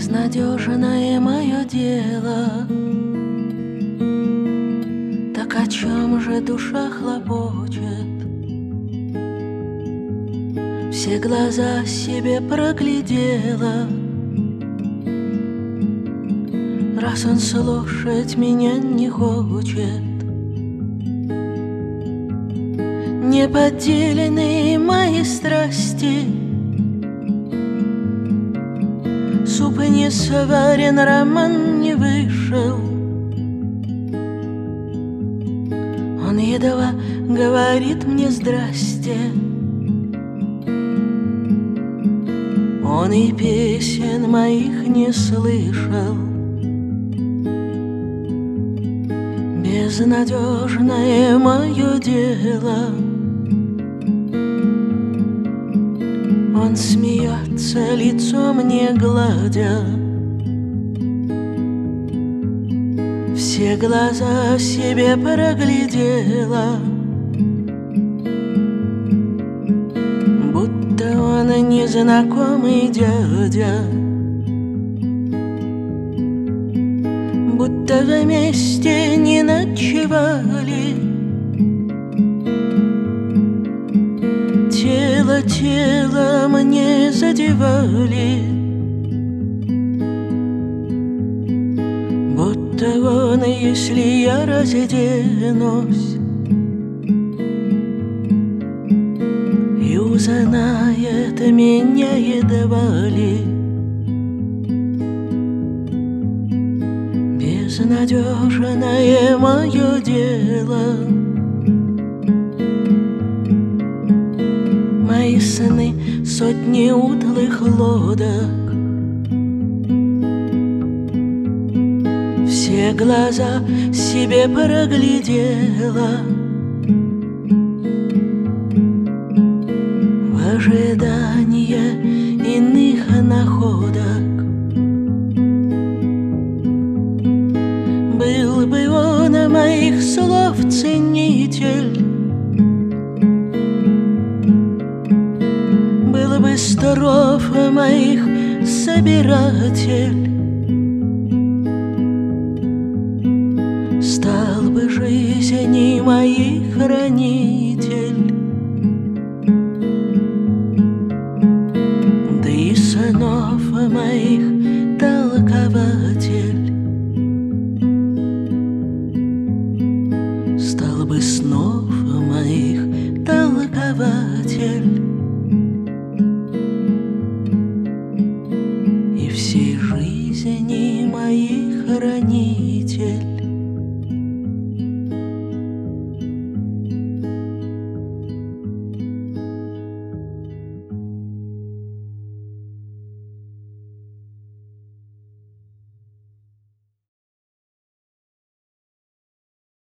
Безнадежное мое дело, так о чем же душа хлопочет? Все глаза себе проглядела, раз он слушать меня не хочет. Неподдельные мои страсти, суп не сварен, роман не вышел. Он едва говорит мне здрасте, он и песен моих не слышал. Безнадежное мое дело, он смеется, лицо мне гладя. Все глаза себе проглядела, будто он незнакомый дядя, будто вместе не ночевали. Тело мне задевали, будто он, если я разденусь и узнает меня едва ли. Безнадежное мое дело, мои сны сотни утлых лодок. Все глаза себе проглядела в ожидании иных находок. Был бы он моих слов ценитель, был бы строф моих собиратель, стал бы жизни моей хранитель, да и снов моих толкователь. Стал бы снов моих толкователь.